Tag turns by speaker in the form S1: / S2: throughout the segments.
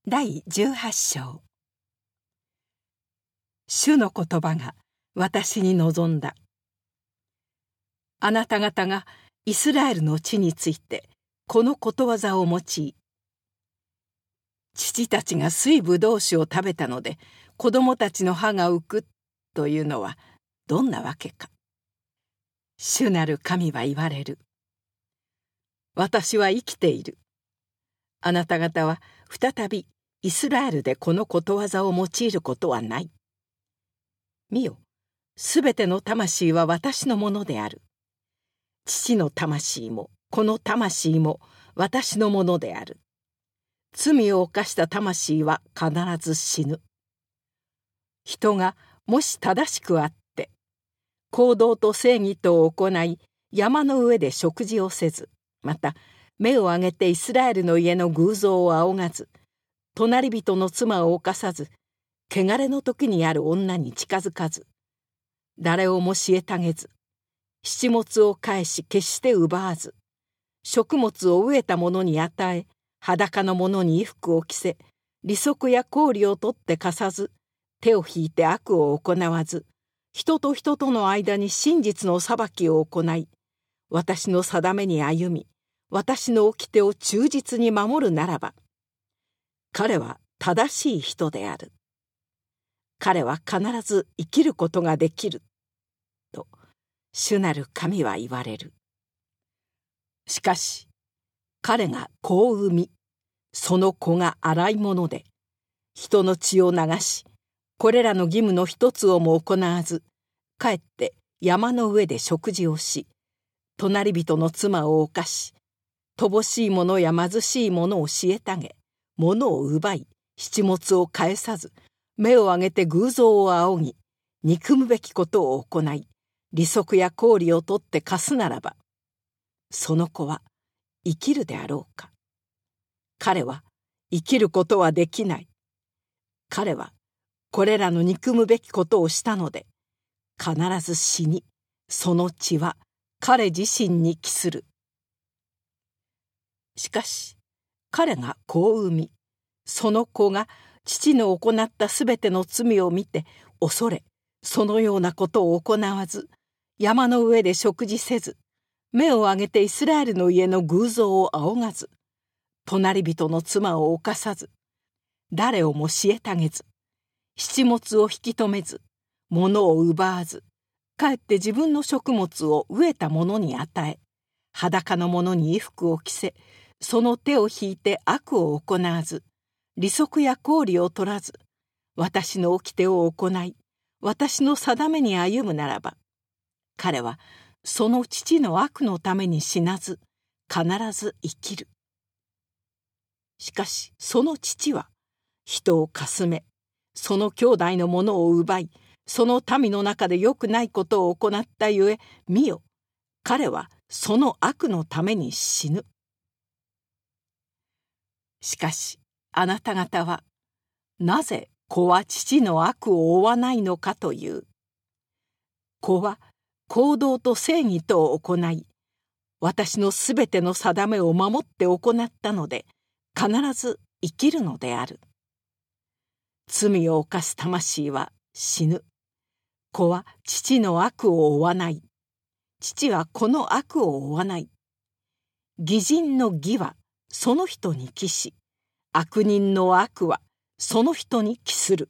S1: 第18章。主の言葉が私に望んだ。あなた方がイスラエルの地についてこのことわざを用い、父たちが水ぶどう酒を食べたので子供たちの歯が浮くというのはどんなわけか。主なる神は言われる。私は生きている。あなた方は再びイスラエルでこのことわざを用いることはない。見よ、すべての魂は私のものである。父の魂もこの魂も私のものである。罪を犯した魂は必ず死ぬ。人がもし正しくあって、行動と正義とを行い、山の上で食事をせず、また目を上げてイスラエルの家の偶像を仰がず、隣人の妻を犯さず、汚れの時にある女に近づかず、誰をも虐げず、七物を返し決して奪わず、食物を飢えた者に与え、裸の者に衣服を着せ、利息や氷を取って貸さず、手を引いて悪を行わず、人と人との間に真実の裁きを行い、私の定めに歩み、私の掟を忠実に守るならば、彼は正しい人である。彼は必ず生きることができる。と、主なる神は言われる。しかし、彼が子を産み、その子が荒いもので、人の血を流し、これらの義務の一つをも行わず、かえって山の上で食事をし、隣人の妻を犯し、乏しい者や貧しい者を虐げ、物を奪い、七物を返さず、目を上げて偶像を仰ぎ、憎むべきことを行い、利息や氷を取って貸すならば、その子は生きるであろうか。彼は生きることはできない。彼はこれらの憎むべきことをしたので、必ず死に、その血は彼自身に帰する。しかし、彼が子を産み、その子が父の行ったすべての罪を見て恐れ、そのようなことを行わず、山の上で食事せず、目を上げてイスラエルの家の偶像を仰がず、隣人の妻を犯さず、誰をも虐げず、七物を引き止めず、物を奪わず、かえって自分の食物を飢えた者に与え、裸の者に衣服を着せ、その手を引いて悪を行わず、利息や氷を取らず、私の掟を行い、私の定めに歩むならば、彼はその父の悪のために死なず、必ず生きる。しかしその父は人をかすめ、その兄弟のものを奪い、その民の中で良くないことを行ったゆえ、見よ、彼はその悪のために死ぬ。しかしあなた方は、なぜ子は父の悪を負わないのかという。子は行動と正義とを行い、私のすべての定めを守って行ったので、必ず生きるのである。罪を犯す魂は死ぬ。子は父の悪を負わない。父は子の悪を負わない。義人の義はその人に帰し、悪人の悪はその人に帰する。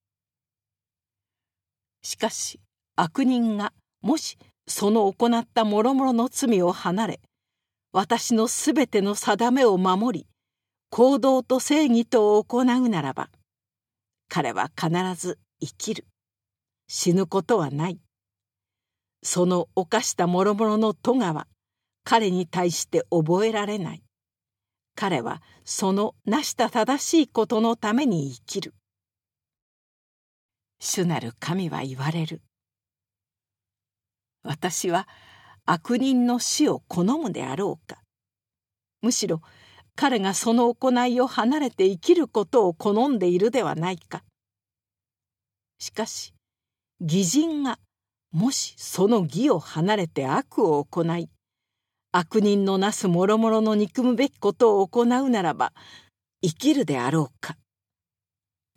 S1: しかし悪人がもしその行ったもろもろの罪を離れ、私のすべての定めを守り、行動と正義とを行うならば、彼は必ず生きる。死ぬことはない。その犯したもろもろの咎は彼に対して覚えられない。彼はそのなした正しいことのために生きる。主なる神は言われる。私は悪人の死を好むであろうか。むしろ彼がその行いを離れて生きることを好んでいるではないか。しかし義人がもしその義を離れて悪を行い、悪人のなすもろもろの憎むべきことを行うならば、生きるであろうか。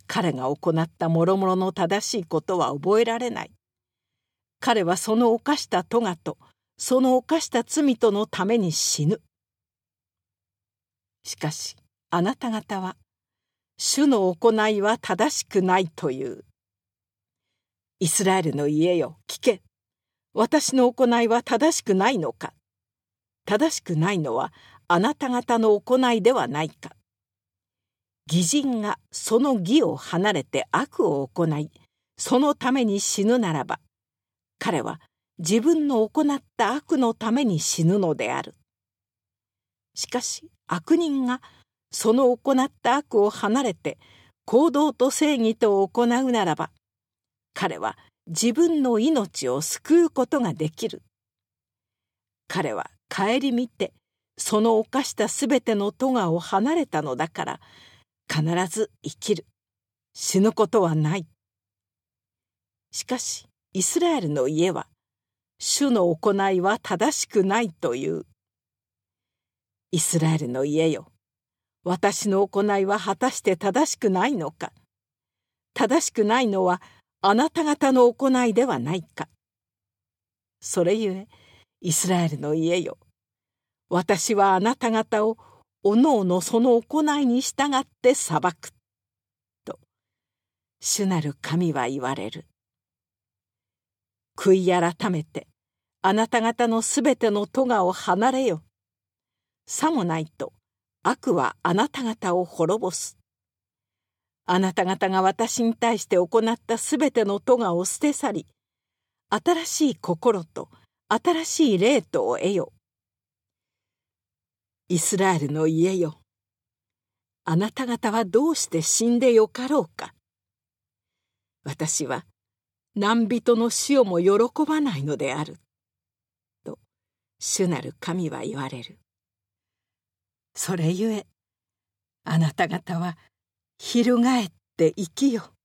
S1: 彼が行った諸々の正しいことは覚えられない。彼はその犯した咎とその犯した罪とのために死ぬ。しかしあなた方は主の行いは正しくないという。イスラエルの家よ、聞け。私の行いは正しくないのか。正しくないのはあなた方の行いではないか。義人がその義を離れて悪を行い、そのために死ぬならば、彼は自分の行った悪のために死ぬのである。しかし悪人がその行った悪を離れて行動と正義とを行うならば、彼は自分の命を救うことができる。彼は顧みてその犯したすべての咎を離れたのだから、必ず生きる。死ぬことはない。しかしイスラエルの家は、主の行いは正しくないという。イスラエルの家よ、私の行いは果たして正しくないのか。正しくないのはあなた方の行いではないか。それゆえイスラエルの家よ、私はあなた方をおのおのその行いに従って裁く。と主なる神は言われる。悔い改めてあなた方のすべての咎を離れよ。さもないと悪はあなた方を滅ぼす。あなた方が私に対して行ったすべての咎を捨て去り、新しい心と新しい霊とを得よ。イスラエルの家よ、あなた方はどうして死んでよかろうか。私は何人の死をも喜ばないのである。と主なる神は言われる。それゆえあなた方は翻って生きよ。